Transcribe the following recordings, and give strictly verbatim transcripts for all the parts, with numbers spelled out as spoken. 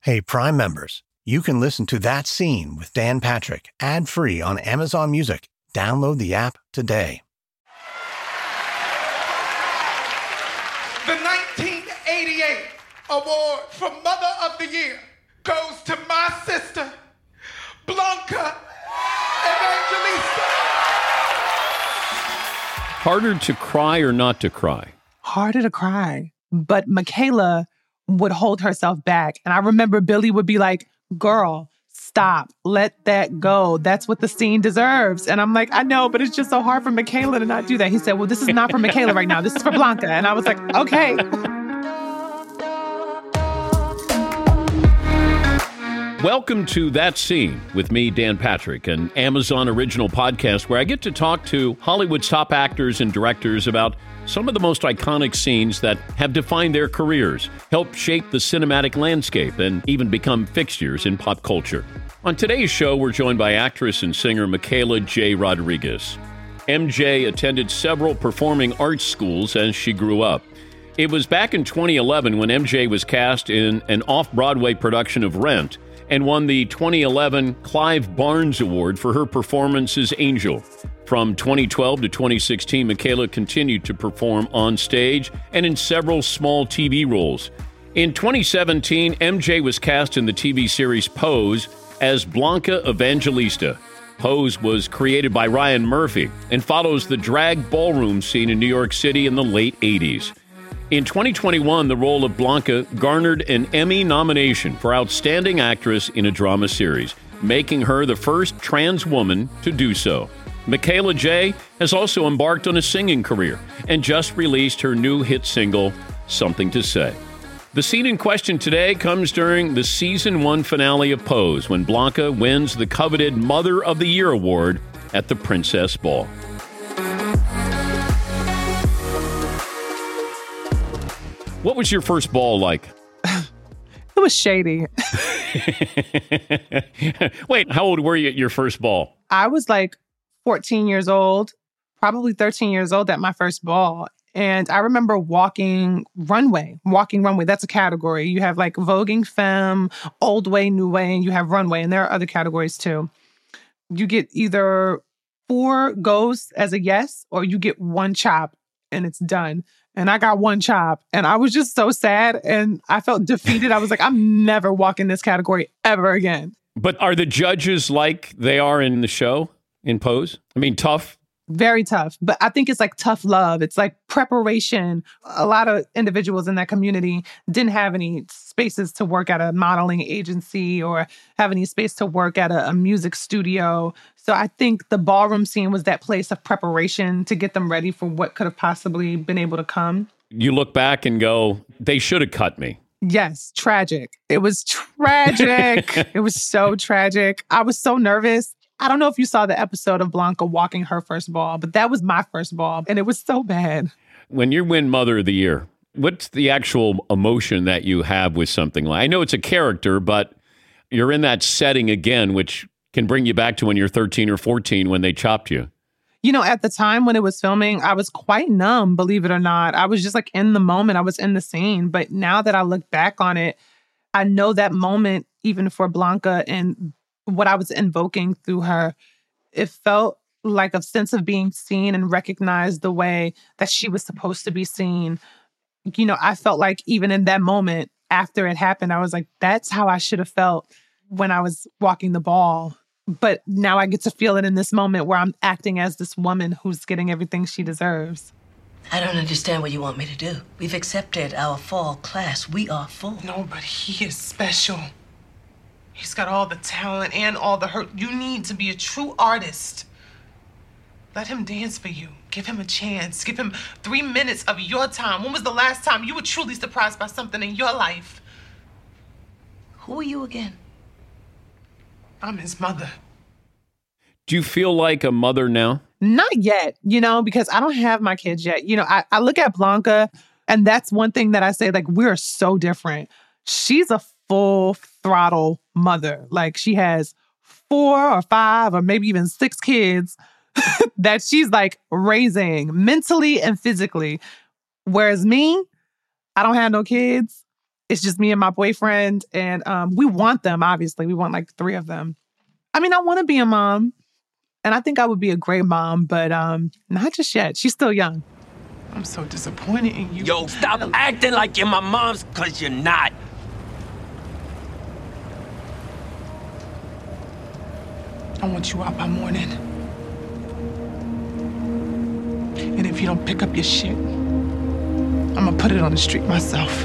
Hey, Prime members, you can listen to That Scene with Dan Patrick ad-free on Amazon Music. Download the app today. The nineteen eighty-eight award for Mother of the Year goes to my sister, Blanca Evangelista. Harder to cry or not to cry? Harder to cry. But Michaela would hold herself back. And I remember Billy would be like, girl, stop. Let that go. That's what the scene deserves. And I'm like, I know, but it's just so hard for Michaela to not do that. He said, well, this is not for Michaela right now. This is for Blanca. And I was like, okay. Welcome to That Scene with me, Dan Patrick, an Amazon original podcast where I get to talk to Hollywood's top actors and directors about some of the most iconic scenes that have defined their careers, helped shape the cinematic landscape, and even become fixtures in pop culture. On today's show, we're joined by actress and singer Michaela J. Rodriguez. M J attended several performing arts schools as she grew up. It was back in twenty eleven when M J was cast in an off-Broadway production of Rent and won the twenty eleven Clive Barnes Award for her performance as Angel. From twenty twelve to twenty sixteen, Michaela continued to perform on stage and in several small T V roles. In twenty seventeen, M J was cast in the T V series Pose as Blanca Evangelista. Pose was created by Ryan Murphy and follows the drag ballroom scene in New York City in the late eighties. In twenty twenty-one, the role of Blanca garnered an Emmy nomination for Outstanding Actress in a Drama Series, making her the first trans woman to do so. Michaela J. has also embarked on a singing career and just released her new hit single, Something to Say. The scene in question today comes during the season one finale of Pose, when Blanca wins the coveted Mother of the Year award at the Princess Ball. What was your first ball like? It was shady. Wait, how old were you at your first ball? I was like fourteen years old, probably thirteen years old at my first ball. And I remember walking runway, walking runway. That's a category. You have like voguing femme, old way, new way, and you have runway. And there are other categories too. You get either four goes as a yes, or you get one chop and it's done. And I got one chop and I was just so sad and I felt defeated. I was like, I'm never walking this category ever again. But are the judges like they are in the show, in Pose? I mean, tough? Very tough. But I think it's like tough love. It's like preparation. A lot of individuals in that community didn't have any spaces to work at a modeling agency or have any space to work at a, a music studio. So I think the ballroom scene was that place of preparation to get them ready for what could have possibly been able to come. You look back and go, they should have cut me. Yes, tragic. It was tragic. It was so tragic. I was so nervous. I don't know if you saw the episode of Blanca walking her first ball, but that was my first ball, and it was so bad. When you win Mother of the Year, what's the actual emotion that you have with something like? I know it's a character, but you're in that setting again, which can bring you back to when you're thirteen or fourteen when they chopped you. You know, at the time when it was filming, I was quite numb, believe it or not. I was just like in the moment. I was in the scene. But now that I look back on it, I know that moment, even for Blanca and what I was invoking through her, it felt like a sense of being seen and recognized the way that she was supposed to be seen. You know, I felt like even in that moment after it happened, I was like, that's how I should have felt when I was walking the ball. But now I get to feel it in this moment where I'm acting as this woman who's getting everything she deserves. I don't understand what you want me to do. We've accepted our fall class. We are full. No, but he is special. He's got all the talent and all the hurt. You need to be a true artist. Let him dance for you. Give him a chance. Give him three minutes of your time. When was the last time you were truly surprised by something in your life? Who are you again? I'm his mother. Do you feel like a mother now? Not yet, you know, because I don't have my kids yet. You know, I, I look at Blanca, and that's one thing that I say, like, we're so different. She's a full throttle mother. Like, she has four or five or maybe even six kids that she's like raising mentally and physically. Whereas me, I don't have no kids. It's just me and my boyfriend. And um, we want them, obviously. We want like three of them. I mean, I want to be a mom. And I think I would be a great mom, but um, not just yet. She's still young. I'm so disappointed in you. Yo, stop acting like you're my mom's, because you're not. I want you out by morning. And if you don't pick up your shit, I'm gonna put it on the street myself.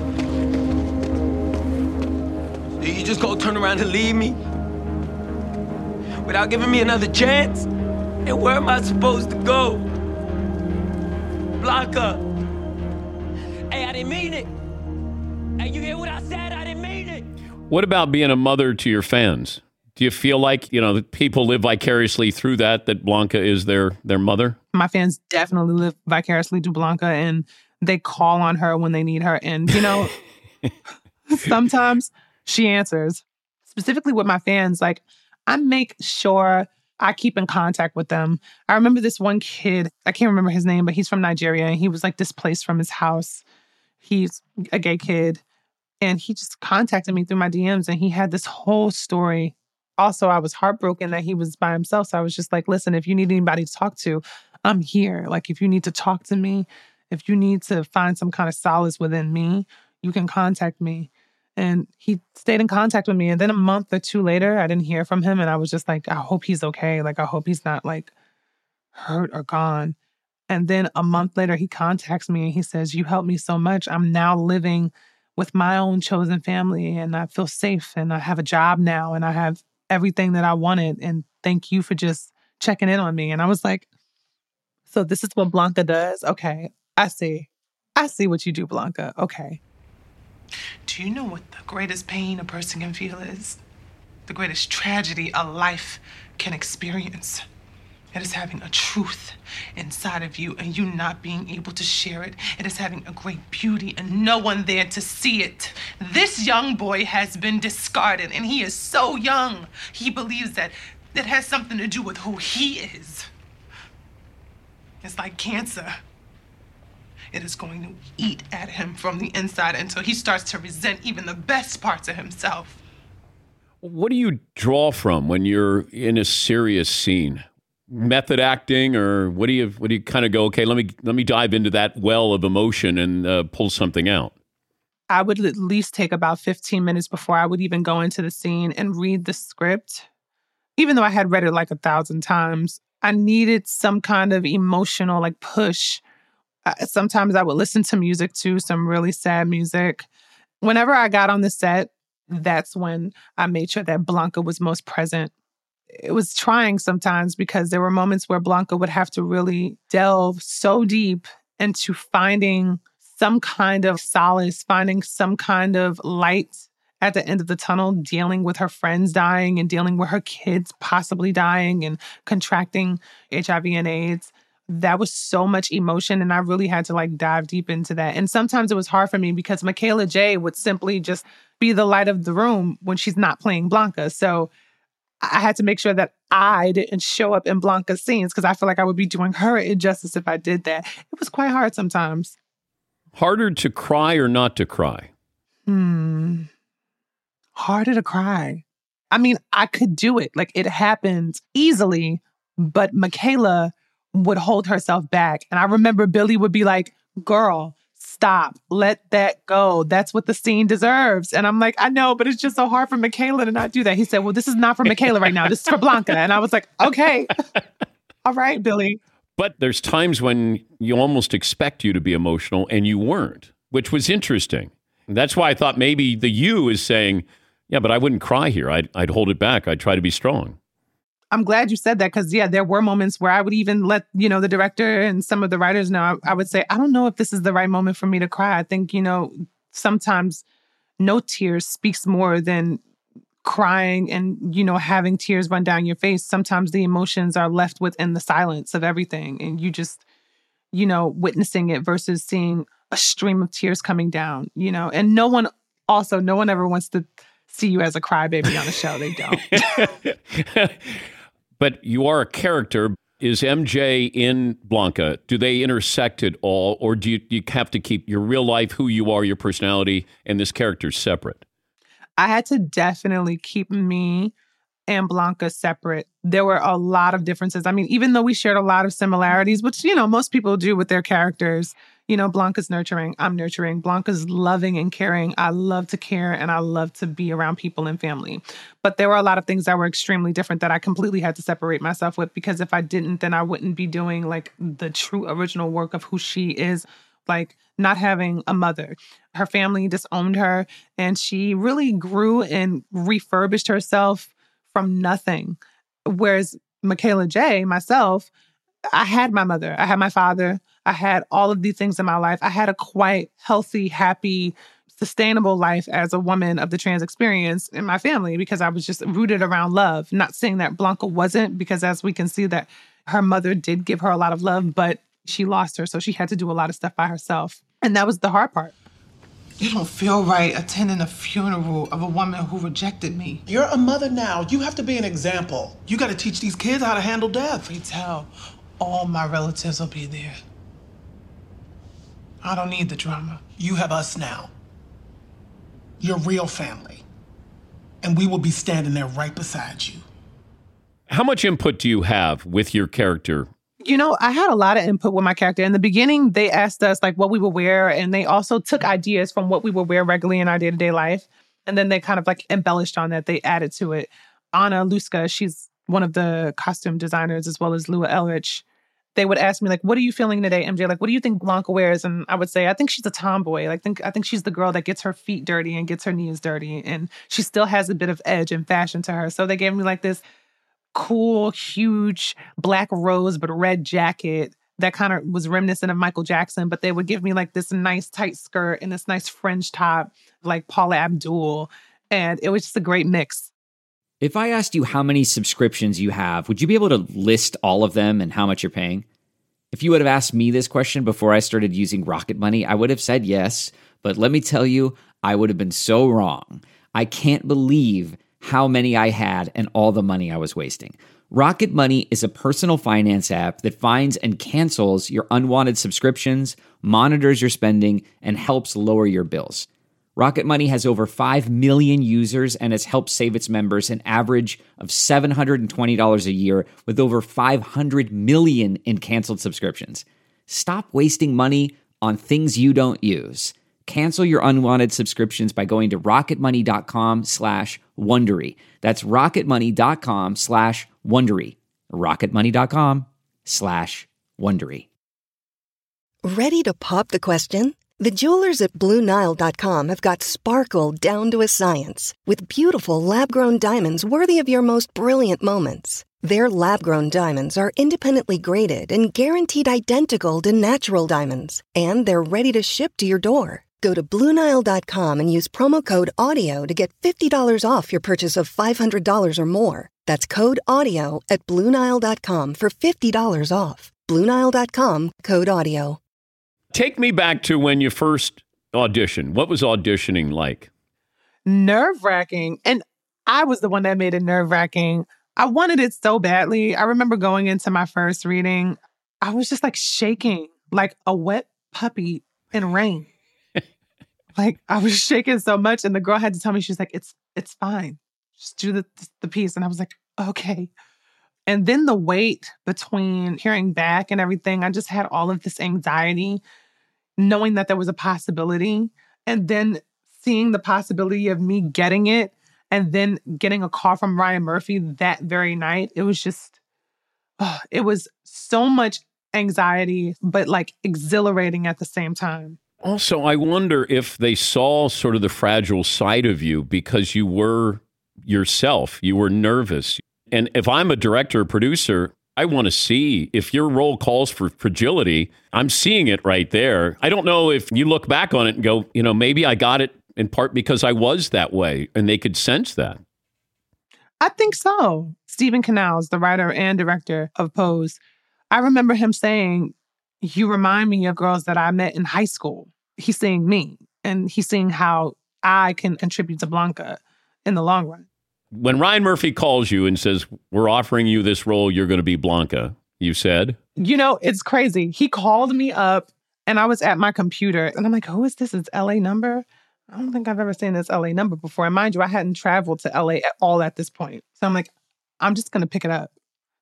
You just go turn around and leave me? Without giving me another chance? And where am I supposed to go? Blanca! Hey, I didn't mean it! Hey, you hear what I said? I didn't mean it! What about being a mother to your fans? Do you feel like, you know, that people live vicariously through that, that Blanca is their their mother? My fans definitely live vicariously through Blanca, and they call on her when they need her. And, you know, sometimes she answers. Specifically with my fans, like, I make sure I keep in contact with them. I remember this one kid, I can't remember his name, but he's from Nigeria, and he was, like, displaced from his house. He's a gay kid, and he just contacted me through my D Ms, and he had this whole story. Also, I was heartbroken that he was by himself. So I was just like, listen, if you need anybody to talk to, I'm here. Like, if you need to talk to me, if you need to find some kind of solace within me, you can contact me. And he stayed in contact with me. And then a month or two later, I didn't hear from him. And I was just like, I hope he's okay. Like, I hope he's not like hurt or gone. And then a month later, he contacts me and he says, you helped me so much. I'm now living with my own chosen family, and I feel safe, and I have a job now, and I have everything that I wanted. And thank you for just checking in on me. And I was like, so this is what Blanca does? Okay, I see. I see what you do, Blanca. Okay. Do you know what the greatest pain a person can feel is? The greatest tragedy a life can experience. It is having a truth inside of you and you not being able to share it. It is having a great beauty and no one there to see it. This young boy has been discarded, and he is so young. He believes that it has something to do with who he is. It's like cancer. It is going to eat at him from the inside until he starts to resent even the best parts of himself. What do you draw from when you're in a serious scene? Method acting, or what do you what do you kind of go, okay, let me let me dive into that well of emotion and uh, pull something out? I would at least take about fifteen minutes before I would even go into the scene and read the script. Even though I had read it like a thousand times, I needed some kind of emotional like push. Uh, sometimes I would listen to music too, some really sad music. Whenever I got on the set, that's when I made sure that Blanca was most present. It was trying sometimes because there were moments where Blanca would have to really delve so deep into finding some kind of solace, finding some kind of light at the end of the tunnel, dealing with her friends dying and dealing with her kids possibly dying and contracting H I V and AIDS. That was so much emotion, and I really had to like dive deep into that. And sometimes it was hard for me because Michaela J would simply just be the light of the room when she's not playing Blanca. So I had to make sure that I didn't show up in Blanca's scenes because I feel like I would be doing her injustice if I did that. It was quite hard sometimes. Harder to cry or not to cry? Hmm. Harder to cry. I mean, I could do it. Like, it happened easily, but Michaela would hold herself back. And I remember Billy would be like, girl, stop, let that go. That's what the scene deserves. And I'm like, I know, but it's just so hard for Michaela to not do that. He said, well, this is not for Michaela right now. This is for Blanca. And I was like, okay, all right, Billy. But there's times when you almost expect you to be emotional and you weren't, which was interesting. That's why I thought maybe the you is saying, yeah, but I wouldn't cry here. I'd, I'd hold it back. I'd try to be strong. I'm glad you said that because, yeah, there were moments where I would even let, you know, the director and some of the writers know. I, I would say, I don't know if this is the right moment for me to cry. I think, you know, sometimes no tears speaks more than crying and, you know, having tears run down your face. Sometimes the emotions are left within the silence of everything. And you just, you know, witnessing it versus seeing a stream of tears coming down, you know. And no one, also, no one ever wants to see you as a crybaby on a show. They don't. But you are a character. Is M J in Blanca, do they intersect at all, or do you, you have to keep your real life, who you are, your personality, and this character separate? I had to definitely keep me and Blanca separate. There were a lot of differences. I mean, even though we shared a lot of similarities, which, you know, most people do with their characters. You know, Blanca's nurturing, I'm nurturing. Blanca's loving and caring. I love to care and I love to be around people and family. But there were a lot of things that were extremely different that I completely had to separate myself with, because if I didn't, then I wouldn't be doing like the true original work of who she is. Like not having a mother. Her family disowned her and she really grew and refurbished herself from nothing. Whereas Michaela J, myself, I had my mother, I had my father, I had all of these things in my life. I had a quite healthy, happy, sustainable life as a woman of the trans experience in my family because I was just rooted around love. Not saying that Blanca wasn't, because as we can see that her mother did give her a lot of love, but she lost her, so she had to do a lot of stuff by herself. And that was the hard part. You don't feel right attending a funeral of a woman who rejected me. You're a mother now. You have to be an example. You got to teach these kids how to handle death. You tell all my relatives will be there. I don't need the drama. You have us now. Your real family. And we will be standing there right beside you. How much input do you have with your character? You know, I had a lot of input with my character. In the beginning, they asked us like what we would wear, and they also took ideas from what we would wear regularly in our day-to-day life. And then they kind of like embellished on that. They added to it. Anna Luska, she's one of the costume designers, as well as Lua Elrich. They would ask me like, what are you feeling today, M J? Like, what do you think Blanca wears? And I would say, I think she's a tomboy. Like, think, I think she's the girl that gets her feet dirty and gets her knees dirty. And she still has a bit of edge and fashion to her. So they gave me like this cool, huge black rose, but red jacket that kind of was reminiscent of Michael Jackson. But they would give me like this nice tight skirt and this nice fringe top, like Paula Abdul. And it was just a great mix. If I asked you how many subscriptions you have, would you be able to list all of them and how much you're paying? If you would have asked me this question before I started using Rocket Money, I would have said yes. But let me tell you, I would have been so wrong. I can't believe how many I had and all the money I was wasting. Rocket Money is a personal finance app that finds and cancels your unwanted subscriptions, monitors your spending, and helps lower your bills. Rocket Money has over five million users and has helped save its members an average of seven hundred twenty dollars a year with over five hundred million in canceled subscriptions. Stop wasting money on things you don't use. Cancel your unwanted subscriptions by going to rocketmoney.com slash Wondery. That's rocketmoney.com slash Wondery. rocketmoney.com slash Wondery. Ready to pop the question? The jewelers at Blue Nile dot com have got sparkle down to a science with beautiful lab-grown diamonds worthy of your most brilliant moments. Their lab-grown diamonds are independently graded and guaranteed identical to natural diamonds, and they're ready to ship to your door. Go to Blue Nile dot com and use promo code AUDIO to get fifty dollars off your purchase of five hundred dollars or more. That's code AUDIO at Blue Nile dot com for fifty dollars off. Blue Nile dot com, code AUDIO. Take me back to when you first auditioned. What was auditioning like? Nerve-wracking. And I was the one that made it nerve-wracking. I wanted it so badly. I remember going into my first reading, I was just like shaking like a wet puppy in rain. Like I was shaking so much, and the girl had to tell me, she's like, it's it's fine. Just do the, the piece. And I was like, okay. And then the wait between hearing back and everything, I just had all of this anxiety, knowing that there was a possibility, and then seeing the possibility of me getting it, and then getting a call from Ryan Murphy that very night. It was just, oh, it was so much anxiety, but like exhilarating at the same time. Also, I wonder if they saw sort of the fragile side of you because you were yourself. You were nervous. And if I'm a director or producer, I want to see if your role calls for fragility. I'm seeing it right there. I don't know if you look back on it and go, you know, maybe I got it in part because I was that way, and they could sense that. I think so. Stephen Canals, the writer and director of Pose, I remember him saying, you remind me of girls that I met in high school. He's seeing me, and he's seeing how I can contribute to Blanca in the long run. When Ryan Murphy calls you and says, we're offering you this role, you're going to be Blanca, you said? You know, it's crazy. He called me up and I was at my computer and I'm like, who is this? It's L A number? I don't think I've ever seen this L A number before. And mind you, I hadn't traveled to L A at all at this point. So I'm like, I'm just going to pick it up.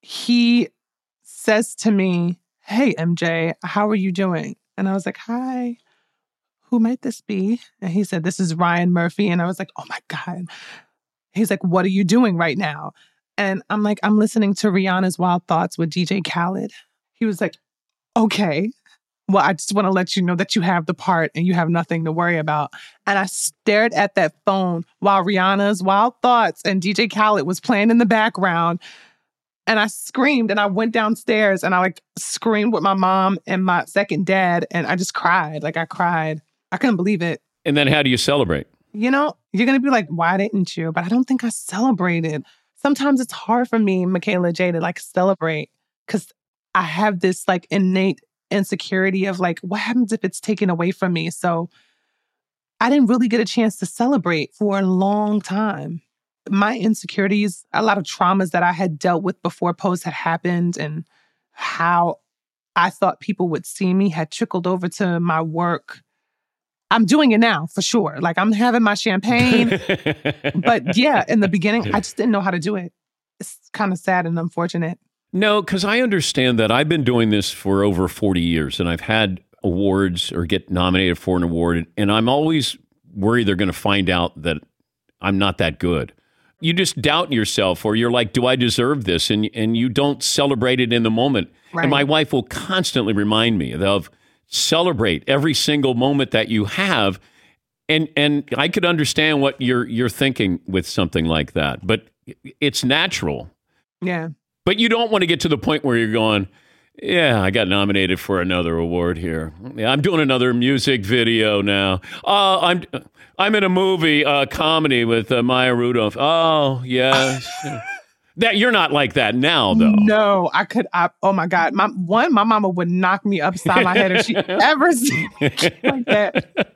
He says to me, hey, M J, how are you doing? And I was like, hi, who might this be? And he said, this is Ryan Murphy. And I was like, oh my God. He's like, what are you doing right now? And I'm like, I'm listening to Rihanna's Wild Thoughts with D J Khaled. He was like, okay. Well, I just want to let you know that you have the part and you have nothing to worry about. And I stared at that phone while Rihanna's Wild Thoughts and D J Khaled was playing in the background. And I screamed and I went downstairs and I like screamed with my mom and my second dad. And I just cried. Like I cried. I couldn't believe it. And then how do you celebrate? You know, you're going to be like, why didn't you? But I don't think I celebrated. Sometimes it's hard for me, Michaela J, to like celebrate because I have this like innate insecurity of like, what happens if it's taken away from me? So I didn't really get a chance to celebrate for a long time. My insecurities, a lot of traumas that I had dealt with before Pose had happened and how I thought people would see me had trickled over to my work. I'm doing it now for sure. Like I'm having my champagne. But yeah, in the beginning, I just didn't know how to do it. It's kind of sad and unfortunate. No, because I understand that I've been doing this for over forty years and I've had awards or get nominated for an award. And I'm always worried they're going to find out that I'm not that good. You just doubt yourself or you're like, do I deserve this? And and you don't celebrate it in the moment. Right. And my wife will constantly remind me of celebrate every single moment that you have. And and I could understand what you're you're thinking with something like that. But it's natural. Yeah. But you don't want to get to the point where you're going, yeah, I got nominated for another award here. Yeah, I'm doing another music video now. Oh, I'm I'm in a movie, uh, comedy with uh, Maya Rudolph. Oh, yes. That you're not like that now, though. No, I could. I, oh my God, my one, my mama would knock me upside my head if she ever seen it like that.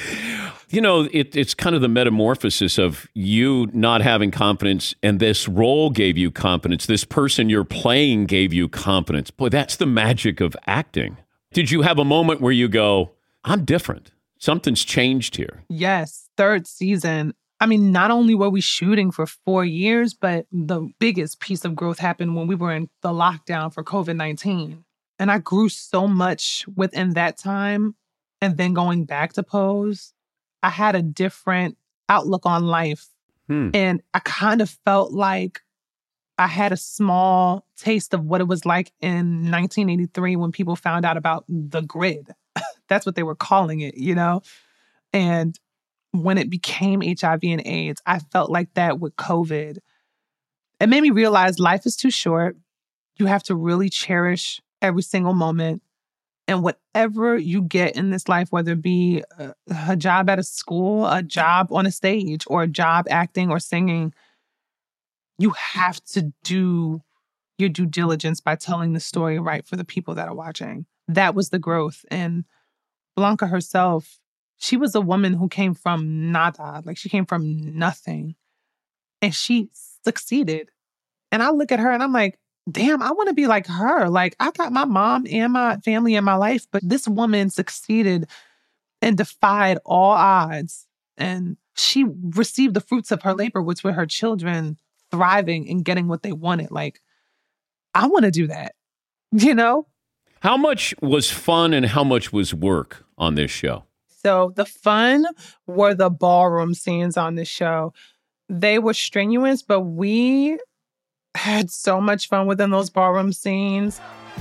You know, it, it's kind of the metamorphosis of you not having confidence, and this role gave you confidence. This person you're playing gave you confidence. Boy, that's the magic of acting. Did you have a moment where you go, I'm different? Something's changed here. Yes, third season. I mean, not only were we shooting for four years, but the biggest piece of growth happened when we were in the lockdown for covid nineteen. And I grew so much within that time. And then going back to Pose, I had a different outlook on life. Hmm. And I kind of felt like I had a small taste of what it was like in nineteen eighty-three when people found out about the grid. That's what they were calling it, you know? And when it became H I V and AIDS, I felt like that with COVID. It made me realize life is too short. You have to really cherish every single moment. And whatever you get in this life, whether it be a, a job at a school, a job on a stage, or a job acting or singing, you have to do your due diligence by telling the story right for the people that are watching. That was the growth. And Blanca herself, she was a woman who came from nada, like she came from nothing. And she succeeded. And I look at her and I'm like, damn, I want to be like her. Like, I got my mom and my family in my life, but this woman succeeded and defied all odds. And she received the fruits of her labor, which were her children thriving and getting what they wanted. Like, I want to do that, you know? How much was fun and how much was work on this show? So the fun were the ballroom scenes on this show. They were strenuous, but we had so much fun within those ballroom scenes.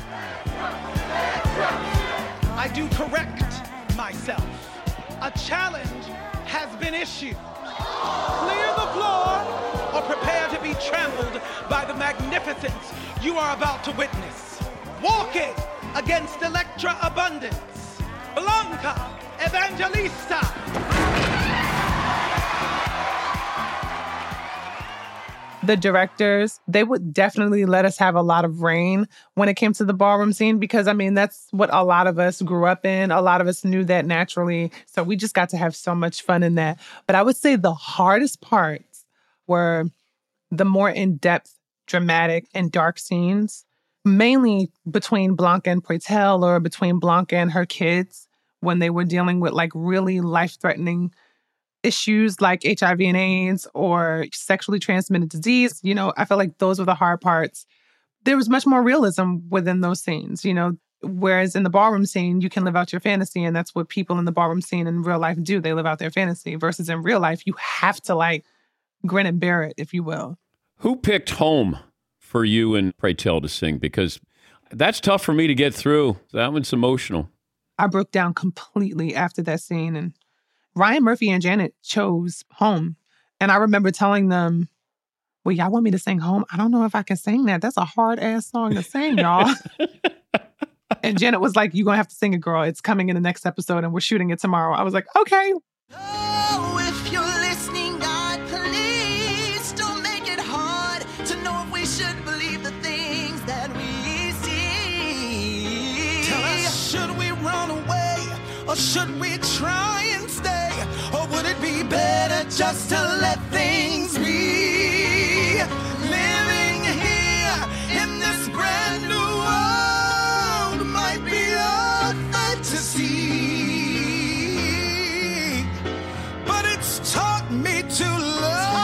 I do correct myself. A challenge has been issued. Clear the floor or prepare to be trampled by the magnificence you are about to witness. Walking against Electra Abundance, Blanca Evangelista. The directors, they would definitely let us have a lot of reign when it came to the ballroom scene because, I mean, that's what a lot of us grew up in. A lot of us knew that naturally. So we just got to have so much fun in that. But I would say the hardest parts were the more in-depth, dramatic, and dark scenes mainly between Blanca and Pretel, or between Blanca and her kids when they were dealing with like really life-threatening issues like H I V and AIDS or sexually transmitted disease. You know, I felt like those were the hard parts. There was much more realism within those scenes, you know, whereas in the ballroom scene, you can live out your fantasy, and that's what people in the ballroom scene in real life do. They live out their fantasy, versus in real life, you have to like grin and bear it, if you will. Who picked Home for you and Pretel to sing? Because that's tough for me to get through. That one's emotional. I broke down completely after that scene, and Ryan Murphy and Janet chose Home. And I remember telling them, well, y'all want me to sing Home? I don't know if I can sing that. That's a hard-ass song to sing, y'all. And Janet was like, you're going to have to sing it, girl. It's coming in the next episode, and we're shooting it tomorrow. I was like, okay. Oh, if you're listening, God, please don't make it hard to know if we should believe the things that we see. Tell us, should we run away, or should we try and stay? Or would it be better just to let things be? Living here in this brand new world might be a fantasy, but it's taught me to love.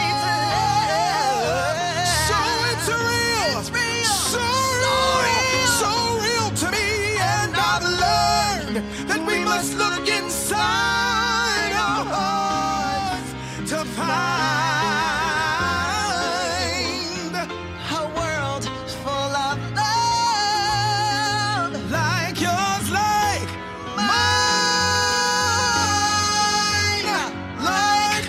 So it's real, it's real. So, so real, so real to me, and I've learned that we must look inside our hearts to find A world full of love, like yours, like mine, like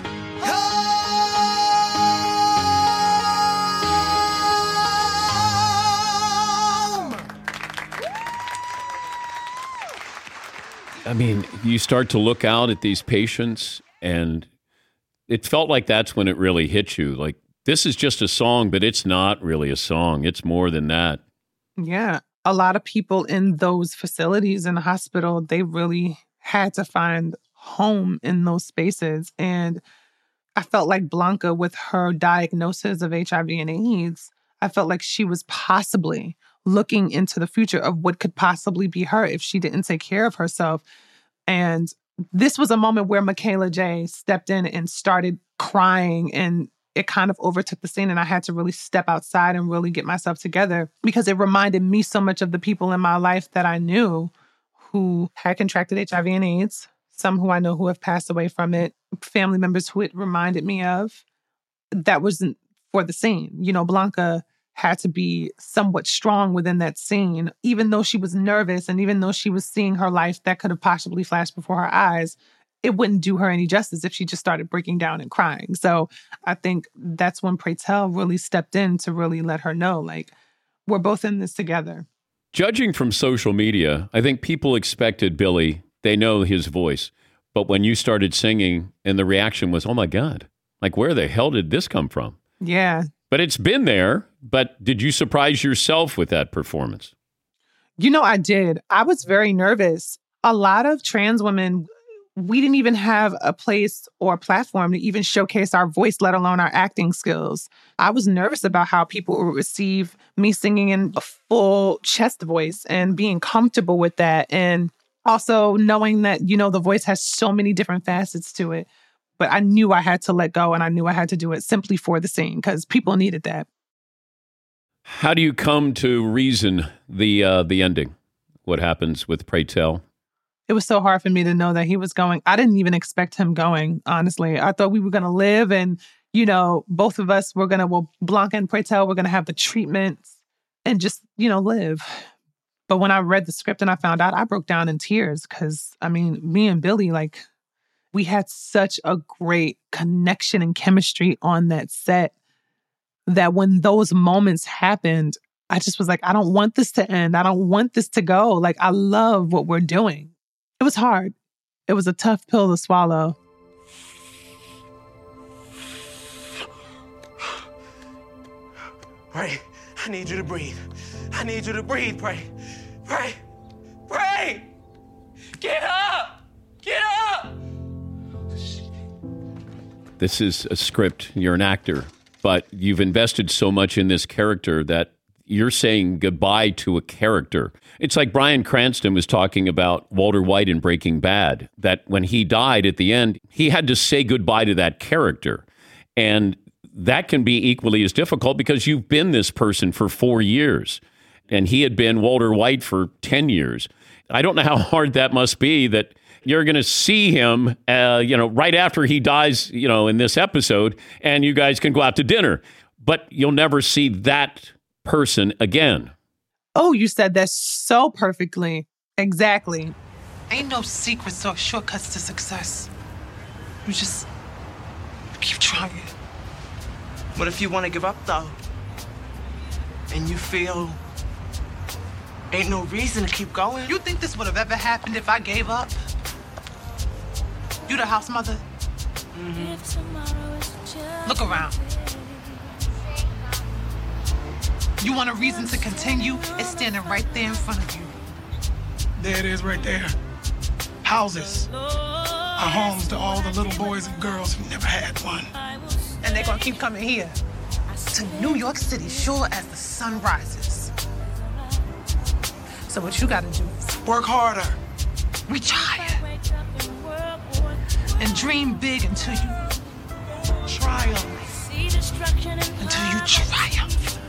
home. I mean, you start to look out at these patients, and it felt like that's when it really hit you. Like, this is just a song, but it's not really a song. It's more than that. Yeah. A lot of people in those facilities in the hospital, they really had to find home in those spaces. And I felt like Blanca, with her diagnosis of H I V and AIDS, I felt like she was possibly looking into the future of what could possibly be her if she didn't take care of herself. And this was a moment where Michaela J stepped in and started crying, and it kind of overtook the scene, and I had to really step outside and really get myself together, because it reminded me so much of the people in my life that I knew who had contracted H I V and AIDS, some who I know who have passed away from it, family members who it reminded me of. That wasn't for the scene. You know, Blanca had to be somewhat strong within that scene, even though she was nervous and even though she was seeing her life that could have possibly flashed before her eyes. It wouldn't do her any justice if she just started breaking down and crying. So I think that's when Pretel really stepped in to really let her know, like, we're both in this together. Judging from social media, I think people expected Billy. They know his voice. But when you started singing and the reaction was, oh my God, like, where the hell did this come from? Yeah. But it's been there. But did you surprise yourself with that performance? You know, I did. I was very nervous. A lot of trans women, we didn't even have a place or a platform to even showcase our voice, let alone our acting skills. I was nervous about how people would receive me singing in a full chest voice and being comfortable with that. And also knowing that, you know, the voice has so many different facets to it. But I knew I had to let go, and I knew I had to do it simply for the scene because people needed that. How do you come to reason the uh, the ending? What happens with Pretel? It was so hard for me to know that he was going. I didn't even expect him going, honestly. I thought we were going to live, and, you know, both of us were going to, well, Blanca and Pretel were going to have the treatments and just, you know, live. But when I read the script and I found out, I broke down in tears because, I mean, me and Billy, like, we had such a great connection and chemistry on that set that when those moments happened, I just was like, I don't want this to end. I don't want this to go. Like, I love what we're doing. It was hard. It was a tough pill to swallow. Pray. I need you to breathe. I need you to breathe. Pray. Pray. Pray. Get up. Get up. This is a script. You're an actor, but you've invested so much in this character that you're saying goodbye to a character. It's like Bryan Cranston was talking about Walter White in Breaking Bad, that when he died at the end, he had to say goodbye to that character. And that can be equally as difficult because you've been this person for four years and he had been Walter White for ten years. I don't know how hard that must be, that you're going to see him, uh, you know, right after he dies, you know, in this episode, and you guys can go out to dinner, but you'll never see that person again. Oh, you said that so perfectly. Exactly. Ain't no secrets or shortcuts to success. You just keep trying. What if you want to give up, though? And you feel ain't no reason to keep going? You think this would have ever happened if I gave up? You the house mother? Mm-hmm. Look around. You want a reason to continue? It's standing right there in front of you. There it is right there. Houses. Our homes to all the little boys and girls who never had one. And they're gonna keep coming here. To New York City, sure as the sun rises. So what you gotta do is work harder. Retire. And dream big until you triumph. Until you triumph.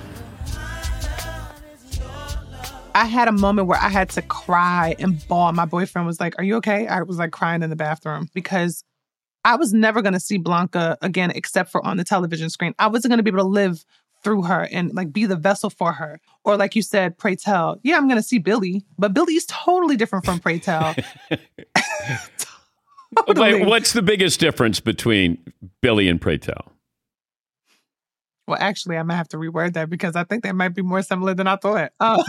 I had a moment where I had to cry and bawl. My boyfriend was like, "Are you okay?" I was like crying in the bathroom because I was never going to see Blanca again except for on the television screen. I wasn't going to be able to live through her and like be the vessel for her. Or like you said, Pray Tell. Yeah, I'm going to see Billy, but Billy's totally different from Pray Tell. Totally. Wait, what's the biggest difference between Billy and Pray Tell? Well, actually, I might have to reword that because I think they might be more similar than I thought. Oh.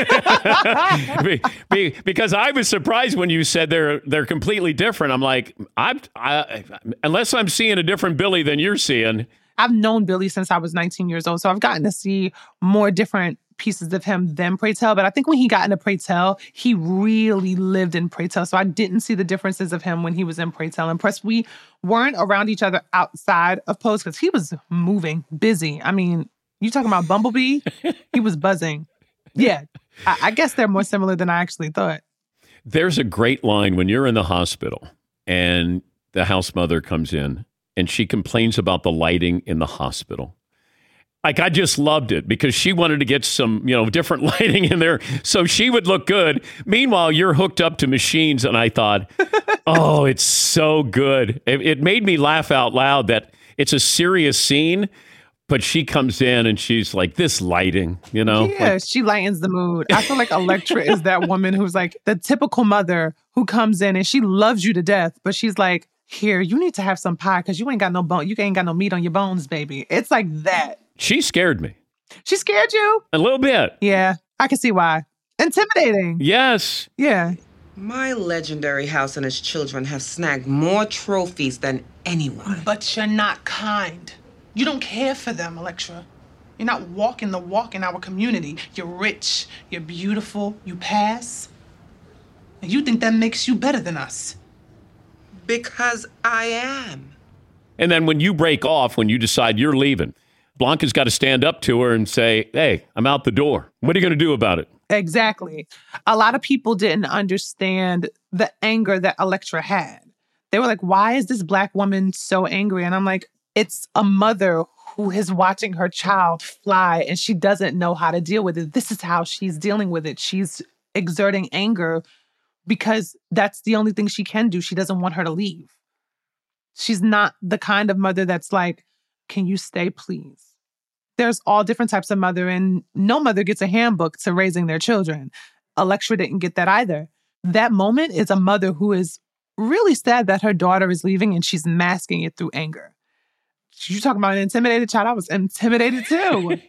be, be, because I was surprised when you said they're they're completely different. I'm like, I'm, I, unless I'm seeing a different Billy than you're seeing. I've known Billy since I was nineteen years old, so I've gotten to see more different pieces of him than Pray Tell. But I think when he got into Pray Tell, he really lived in Pray Tell. So I didn't see the differences of him when he was in Pray Tell. And plus, we weren't around each other outside of Pose because he was moving, busy. I mean, you talking about Bumblebee? He was buzzing. Yeah, I, I guess they're more similar than I actually thought. There's a great line when you're in the hospital and the house mother comes in and she complains about the lighting in the hospital. Like, I just loved it because she wanted to get some, you know, different lighting in there so she would look good. Meanwhile, you're hooked up to machines. And I thought, oh, it's so good. It, it made me laugh out loud that it's a serious scene, but she comes in and she's like, this lighting, you know? Yeah, like, she lightens the mood. I feel like Elektra is that woman who's like the typical mother who comes in and she loves you to death, but she's like, here, you need to have some pie because you ain't got no bone. You ain't got no meat on your bones, baby. It's like that. She scared me. She scared you? A little bit. Yeah, I can see why. Intimidating. Yes. Yeah. My legendary house and its children have snagged more trophies than anyone. But you're not kind. You don't care for them, Elektra. You're not walking the walk in our community. You're rich, you're beautiful, you pass. And you think that makes you better than us. Because I am. And then when you break off, when you decide you're leaving, Blanca's got to stand up to her and say, hey, I'm out the door. What are you going to do about it? Exactly. A lot of people didn't understand the anger that Elektra had. They were like, why is this Black woman so angry? And I'm like, it's a mother who is watching her child fly and she doesn't know how to deal with it. This is how she's dealing with it. She's exerting anger because that's the only thing she can do. She doesn't want her to leave. She's not the kind of mother that's like, can you stay, please? There's all different types of mother, and no mother gets a handbook to raising their children. Elektra didn't get that either. That moment is a mother who is really sad that her daughter is leaving, and she's masking it through anger. You talking about an intimidated child? I was intimidated too.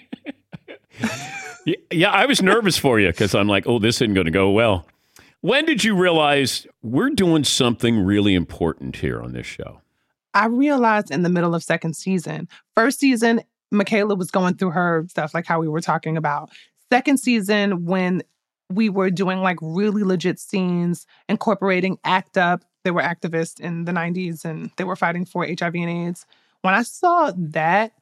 Yeah, I was nervous for you because I'm like, oh, this isn't going to go well. When did you realize we're doing something really important here on this show? I realized in the middle of second season. First season, Michaela was going through her stuff, like how we were talking about. Second season, when we were doing like really legit scenes, incorporating ACT UP. They were activists in the nineties and they were fighting for H I V and AIDS. When I saw that,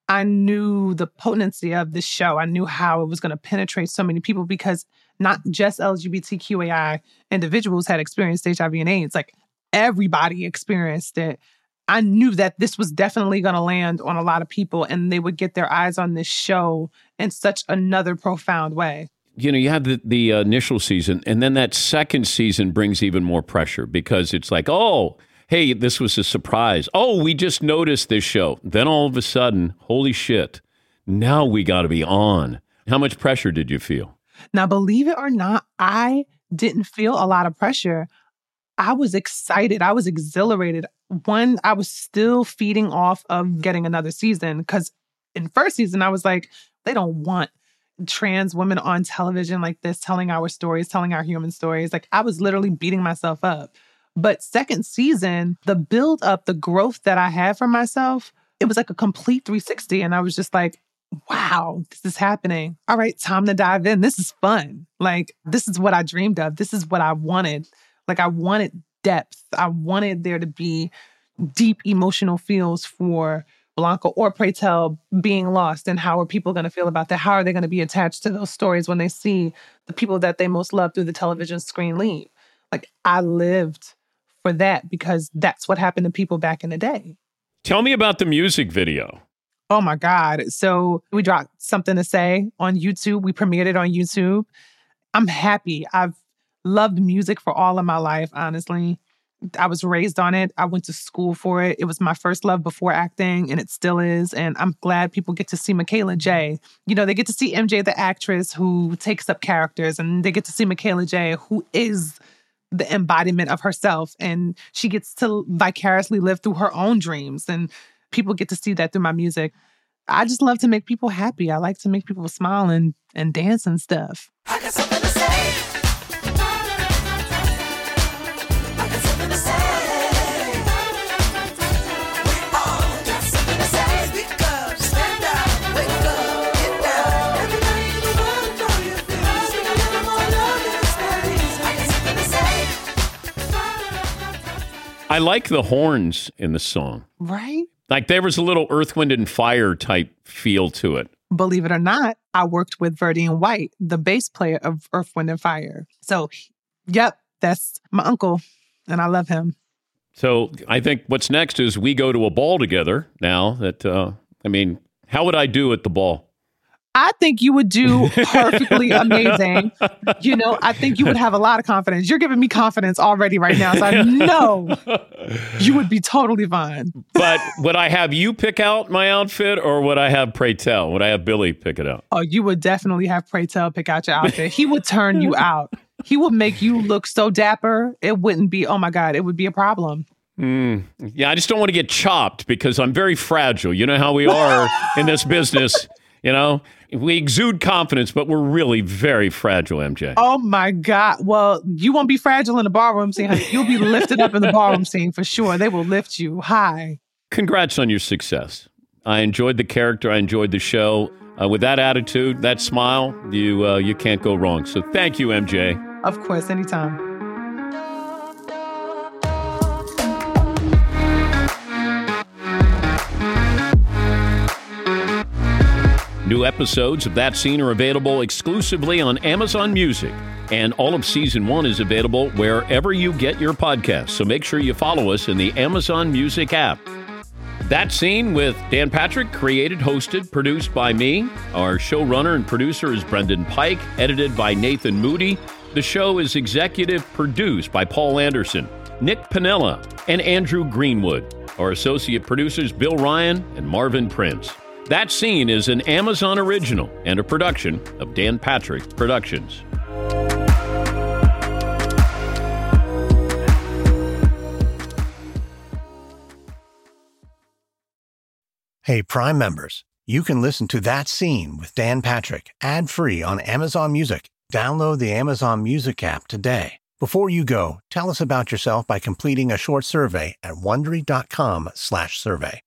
I knew the potency of this show. I knew how it was going to penetrate so many people because not just L G B T Q A I individuals had experienced H I V and AIDS. Like, everybody experienced it. I knew that this was definitely going to land on a lot of people and they would get their eyes on this show in such another profound way. You know, you had the, the uh, initial season, and then that second season brings even more pressure because it's like, oh, hey, this was a surprise. Oh, we just noticed this show. Then all of a sudden, holy shit, now we got to be on. How much pressure did you feel? Now, believe it or not, I didn't feel a lot of pressure. I was excited. I was exhilarated. One, I was still feeding off of getting another season because in first season, I was like, they don't want trans women on television like this, telling our stories, telling our human stories. Like, I was literally beating myself up. But second season, the build up, the growth that I had for myself, it was like a complete three sixty. And I was just like, wow, this is happening. All right, time to dive in. This is fun. Like, this is what I dreamed of. This is what I wanted. Like, I wanted depth. I wanted there to be deep emotional feels for Blanca or Pray Tell being lost. And how are people going to feel about that? How are they going to be attached to those stories when they see the people that they most love through the television screen leave? Like, I lived for that because that's what happened to people back in the day. Tell me about the music video. Oh my God. So we dropped Something to Say on YouTube. We premiered it on YouTube. I'm happy. I've loved music for all of my life, honestly. I was raised on it. I went to school for it. It was my first love before acting, and it still is. And I'm glad people get to see Michaela J. You know, they get to see M J, the actress who takes up characters, and they get to see Michaela J, who is the embodiment of herself. And she gets to vicariously live through her own dreams. And people get to see that through my music. I just love to make people happy. I like to make people smile and, and dance and stuff. I got something to say. I got something to say. We all got something to say. Speak up, stand up, wake up, get down. Everybody in the world know you feel. Speak a little more love in this place. I got something to say. I like the horns in the song. Right? Like, there was a little Earth, Wind, and Fire type feel to it. Believe it or not, I worked with Verdian White, the bass player of Earth, Wind, and Fire. So, yep, that's my uncle, and I love him. So I think what's next is we go to a ball together now that, uh, I mean, how would I do at the ball? I think you would do perfectly amazing. You know, I think you would have a lot of confidence. You're giving me confidence already right now. So I know you would be totally fine. But would I have you pick out my outfit or would I have Pray Tell? Would I have Billy pick it out? Oh, you would definitely have Pray Tell pick out your outfit. He would turn you out. He would make you look so dapper. It wouldn't be, oh my God, it would be a problem. Mm. Yeah, I just don't want to get chopped because I'm very fragile. You know how we are in this business. You know, we exude confidence, but we're really very fragile, M J. Oh, my God. Well, you won't be fragile in the ballroom scene, honey. You'll be lifted up in the ballroom scene for sure. They will lift you high. Congrats on your success. I enjoyed the character. I enjoyed the show. Uh, with that attitude, that smile, you uh, you can't go wrong. So thank you, M J. Of course, anytime. New episodes of That Scene are available exclusively on Amazon Music, and all of Season one is available wherever you get your podcasts, so make sure you follow us in the Amazon Music app. That Scene with Dan Patrick, created, hosted, produced by me. Our showrunner and producer is Brendan Pike, edited by Nathan Moody. The show is executive produced by Paul Anderson, Nick Piniella, and Andrew Greenwood. Our associate producers, Bill Ryan and Marvin Prince. That Scene is an Amazon original and a production of Dan Patrick Productions. Hey, Prime members, you can listen to That Scene with Dan Patrick ad-free on Amazon Music. Download the Amazon Music app today. Before you go, tell us about yourself by completing a short survey at Wondery dot com slash survey.